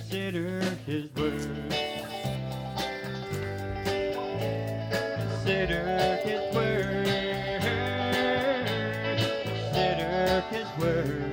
Consider His word. Consider His word. Consider His word.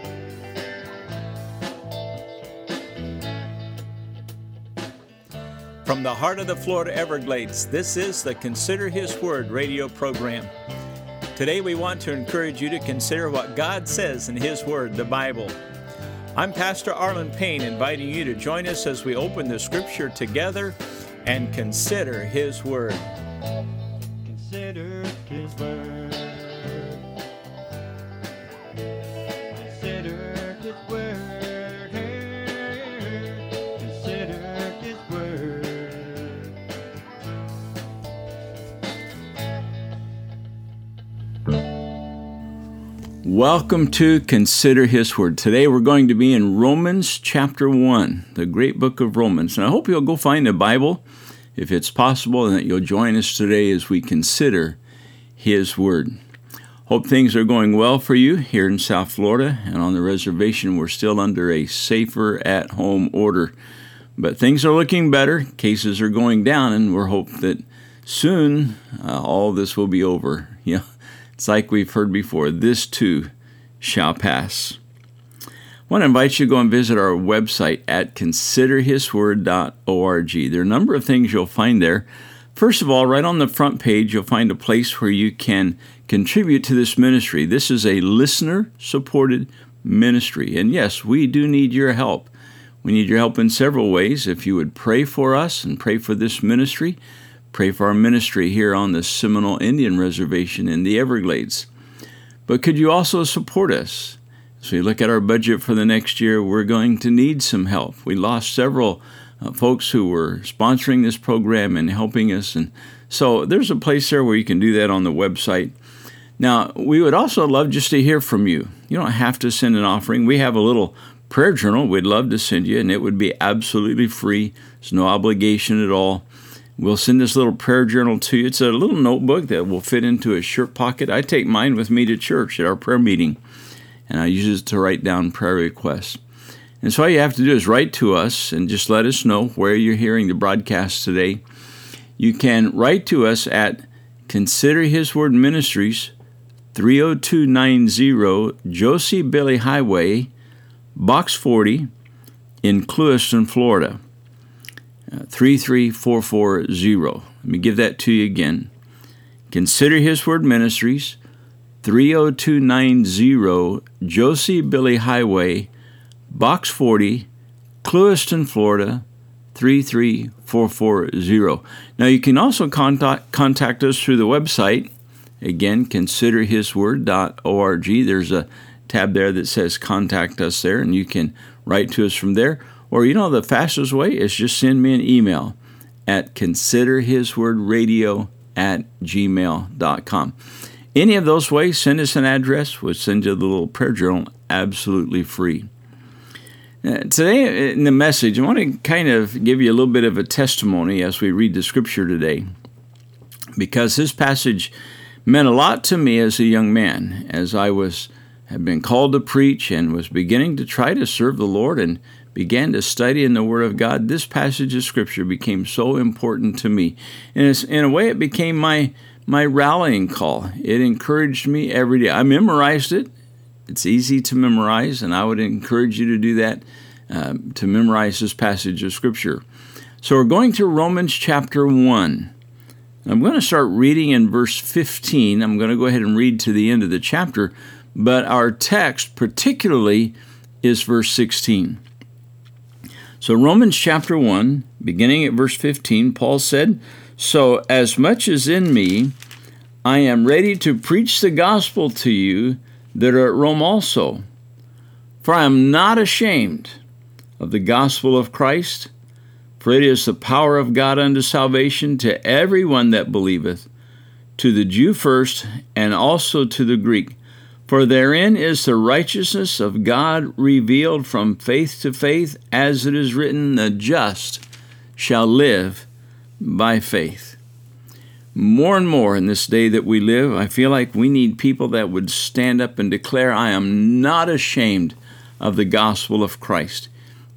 From the heart of the Florida Everglades, this is the Consider His Word radio program. Today we want to encourage you to consider what God says in His Word, the Bible. I'm Pastor Arlen Payne, inviting you to join us as we open the Scripture together and consider His Word. Consider His word. Consider His word. Consider His word. Welcome to Consider His Word. Today we're going to be in Romans chapter 1, the great book of Romans. And I hope you'll go find a Bible, if it's possible, and that you'll join us today as we consider His Word. Hope things are going well for you here in South Florida, and on the reservation we're still under a safer at-home order. But things are looking better, cases are going down, and we're hoping that soon all this will be over. It's like we've heard before, this too shall pass. I want to invite you to go and visit our website at considerhisword.org. There are a number of things you'll find there. First of all, right on the front page, you'll find a place where you can contribute to this ministry. This is a listener-supported ministry. And yes, we do need your help. We need your help in several ways. If you would pray for us and pray for this ministry, pray for our ministry here on the Seminole Indian Reservation in the Everglades. But could you also support us? As we look at our budget for the next year, we're going to need some help. We lost several folks who were sponsoring this program and helping us. And so there's a place there where you can do that on the website. Now, we would also love just to hear from you. You don't have to send an offering. We have a little prayer journal we'd love to send you, and it would be absolutely free. There's no obligation at all. We'll send this little prayer journal to you. It's a little notebook that will fit into a shirt pocket. I take mine with me to church at our prayer meeting, and I use it to write down prayer requests. And so all you have to do is write to us and just let us know where you're hearing the broadcast today. You can write to us at Consider His Word Ministries, 30290 Josie Billy Highway, Box 40, in Clewiston, Florida. 33440. Let me give that to you again. Consider His Word Ministries, 30290 Josie Billy Highway, Box 40, Clewiston, Florida, 33440. Now you can also contact us through the website. Again, considerhisword.org. There's a tab there that says Contact Us there, and you can write to us from there. Or, the fastest way is just send me an email at considerhiswordradio@gmail.com. Any of those ways, send us an address. We'll send you the little prayer journal absolutely free. Today in the message, I want to kind of give you a little bit of a testimony as we read the Scripture today, because this passage meant a lot to me as a young man, as I had been called to preach and was beginning to try to serve the Lord and began to study in the Word of God. This passage of Scripture became so important to me. And in a way, it became my rallying call. It encouraged me every day. I memorized it. It's easy to memorize, and I would encourage you to do that, to memorize this passage of Scripture. So we're going to Romans chapter 1. I'm going to start reading in verse 15. I'm going to go ahead and read to the end of the chapter, but our text particularly is verse 16. So Romans chapter 1, beginning at verse 15, Paul said, "So as much as in me, I am ready to preach the gospel to you that are at Rome also. For I am not ashamed of the gospel of Christ, for it is the power of God unto salvation to every one that believeth, to the Jew first, and also to the Greek. For therein is the righteousness of God revealed from faith to faith, as it is written, the just shall live by faith." More and more in this day that we live, I feel like we need people that would stand up and declare, "I am not ashamed of the gospel of Christ."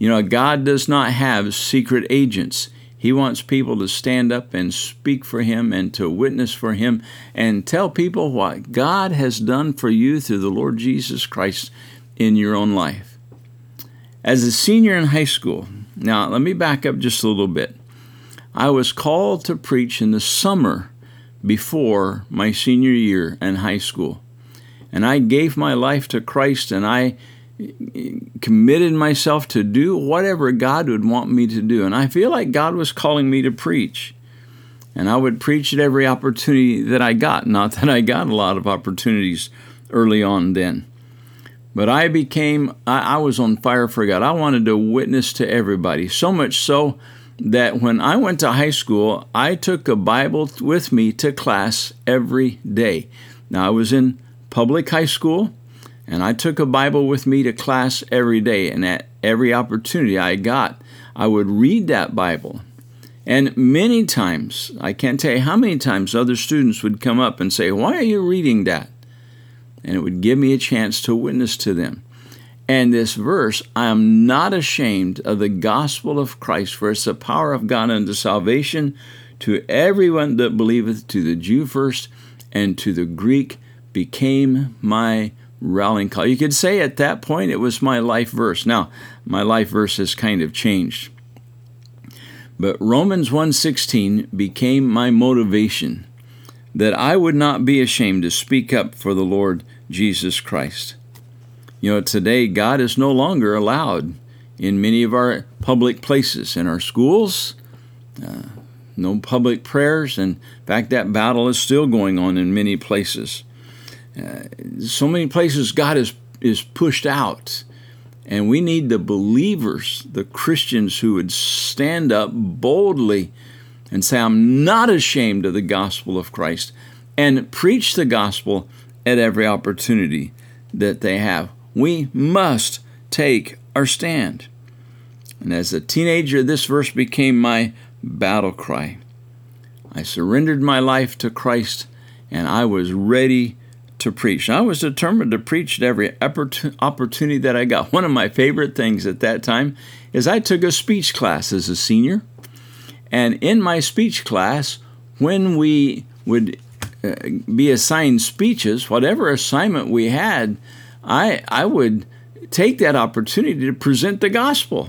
You know, God does not have secret agents. He wants people to stand up and speak for Him and to witness for Him and tell people what God has done for you through the Lord Jesus Christ in your own life. As a senior in high school, now let me back up just a little bit. I was called to preach in the summer before my senior year in high school. And I gave my life to Christ, and I committed myself to do whatever God would want me to do. And I feel like God was calling me to preach. And I would preach at every opportunity that I got. Not that I got a lot of opportunities early on then. But I was on fire for God. I wanted to witness to everybody. So much so that when I went to high school, I took a Bible with me to class every day. Now, I was in public high school, and I took a Bible with me to class every day. And at every opportunity I got, I would read that Bible. And many times, I can't tell you how many times other students would come up and say, "Why are you reading that?" And it would give me a chance to witness to them. And this verse, "I am not ashamed of the gospel of Christ, for it's the power of God unto salvation to everyone that believeth, to the Jew first, and to the Greek," became my rallying call. You could say at that point it was my life verse. Now, my life verse has kind of changed. But Romans 1:16 became my motivation, that I would not be ashamed to speak up for the Lord Jesus Christ. You know, today God is no longer allowed in many of our public places, in our schools, no public prayers. In fact, that battle is still going on in many places. So many places God is pushed out. And we need the believers, the Christians who would stand up boldly and say, "I'm not ashamed of the gospel of Christ," and preach the gospel at every opportunity that they have. We must take our stand. And as a teenager, this verse became my battle cry. I surrendered my life to Christ, and I was ready to preach. I was determined to preach at every opportunity that I got. One of my favorite things at that time is I took a speech class as a senior. And in my speech class, when we would be assigned speeches, whatever assignment we had, I would take that opportunity to present the gospel.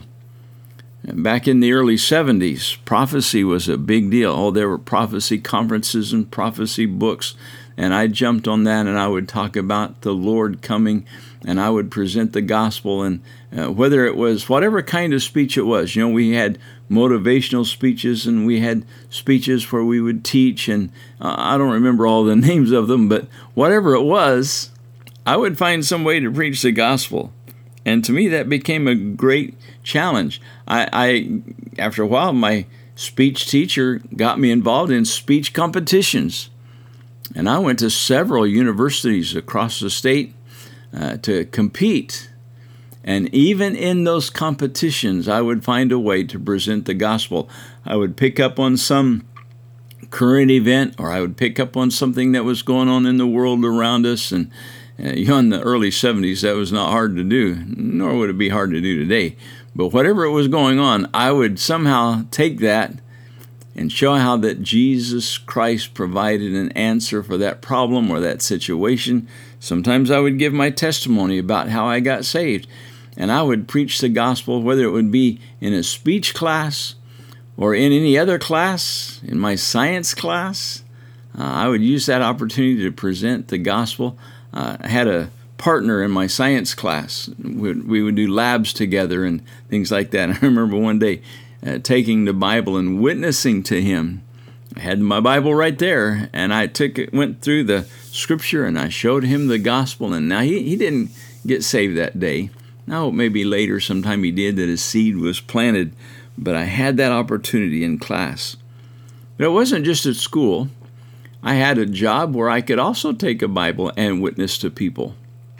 Back in the early 70s, prophecy was a big deal. Oh, there were prophecy conferences and prophecy books. And I jumped on that, and I would talk about the Lord coming, and I would present the gospel. And whether it was whatever kind of speech it was, you know, we had motivational speeches, and we had speeches where we would teach, and I don't remember all the names of them, but whatever it was, I would find some way to preach the gospel. And to me, that became a great challenge. I after a while, my speech teacher got me involved in speech competitions. And I went to several universities across the state to compete. And even in those competitions, I would find a way to present the gospel. I would pick up on some current event, or I would pick up on something that was going on in the world around us. And you know, in the early 70s, that was not hard to do, nor would it be hard to do today. But whatever it was going on, I would somehow take that and show how that Jesus Christ provided an answer for that problem or that situation. Sometimes I would give my testimony about how I got saved, and I would preach the gospel, whether it would be in a speech class or in any other class, in my science class. I would use that opportunity to present the gospel. I had a partner in my science class. We would do labs together and things like that. And I remember one day taking the Bible and witnessing to him. I had my Bible right there, and I went through the scripture, and I showed him the gospel. And now he didn't get saved that day. Now maybe later sometime he did, that his seed was planted. But I had that opportunity in class. But it wasn't just at school. I had a job where I could also take a Bible and witness to people.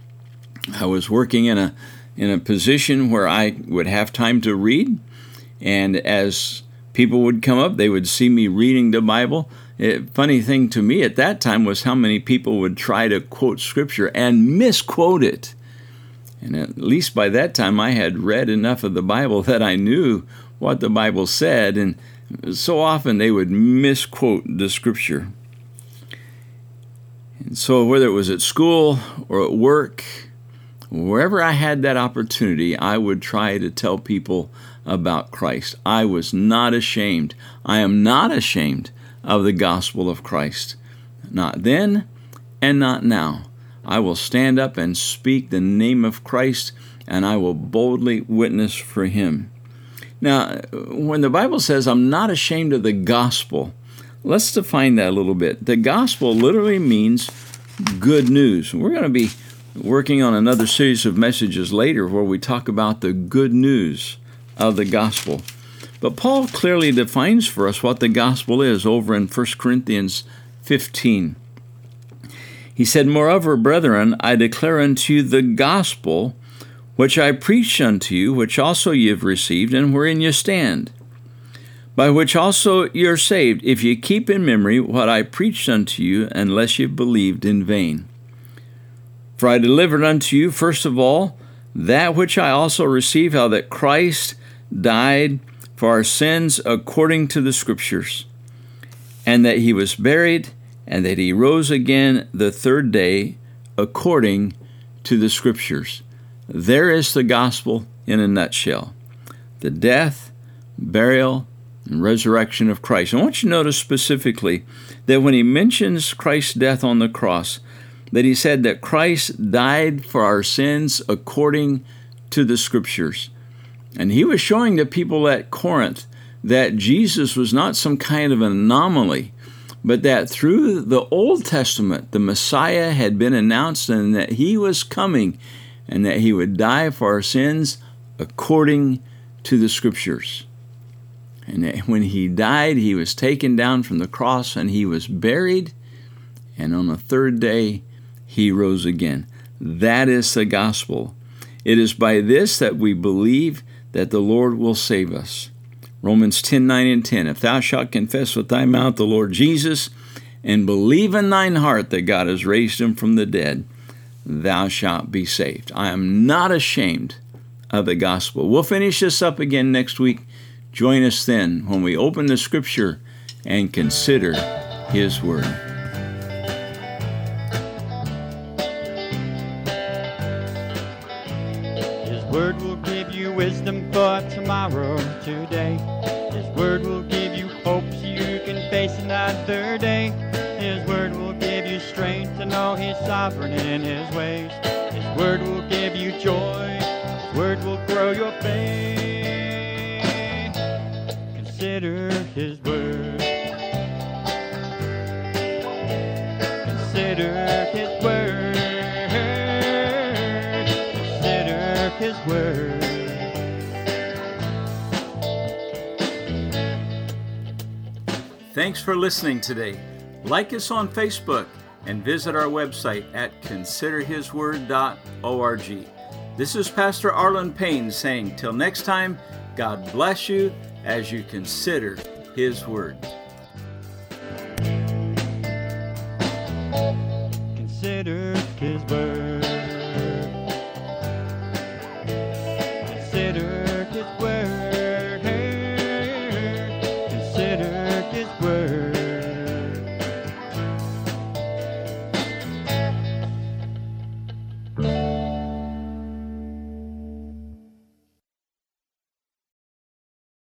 I was working in a position where I would have time to read. And as people would come up, they would see me reading the Bible. Funny thing to me at that time was how many people would try to quote Scripture and misquote it. And at least by that time I had read enough of the Bible that I knew what the Bible said, and so often they would misquote the Scripture. And so whether it was at school or at work, wherever I had that opportunity, I would try to tell people about Christ. I was not ashamed. I am not ashamed of the gospel of Christ. Not then and not now. I will stand up and speak the name of Christ, and I will boldly witness for Him. Now, when the Bible says, I'm not ashamed of the gospel, let's define that a little bit. The gospel literally means good news. We're going to be working on another series of messages later where we talk about the good news of the gospel. But Paul clearly defines for us what the gospel is over in 1 Corinthians 15. He said, Moreover, brethren, I declare unto you the gospel which I preached unto you, which also ye have received, and wherein ye stand, by which also ye are saved, if ye keep in memory what I preached unto you, unless ye believed in vain. For I delivered unto you, first of all, that which I also received, how that Christ died for our sins according to the Scriptures, and that He was buried, and that He rose again the third day according to the Scriptures. There is the gospel in a nutshell. The death, burial, and resurrection of Christ. I want you to notice specifically that when he mentions Christ's death on the cross, that he said that Christ died for our sins according to the Scriptures. And he was showing the people at Corinth that Jesus was not some kind of an anomaly, but that through the Old Testament, the Messiah had been announced and that He was coming and that He would die for our sins according to the Scriptures. And that when He died, He was taken down from the cross and He was buried, and on the third day, He rose again. That is the gospel. It is by this that we believe that the Lord will save us. Romans 10:9 and 10, If thou shalt confess with thy mouth the Lord Jesus, and believe in thine heart that God has raised Him from the dead, thou shalt be saved. I am not ashamed of the gospel. We'll finish this up again next week. Join us then when we open the Scripture and consider His Word. His Word will give you wisdom for tomorrow, today. His Word will give you hope so you can face another day. His Word will give you strength to know He's sovereign in His ways. His Word will give you joy. His Word will grow your faith. Consider His Word. Consider His Word. Consider His Word. Thanks for listening today. Like us on Facebook and visit our website at considerhisword.org. This is Pastor Arlen Payne saying, till next time, God bless you as you consider His Word. Consider His Word.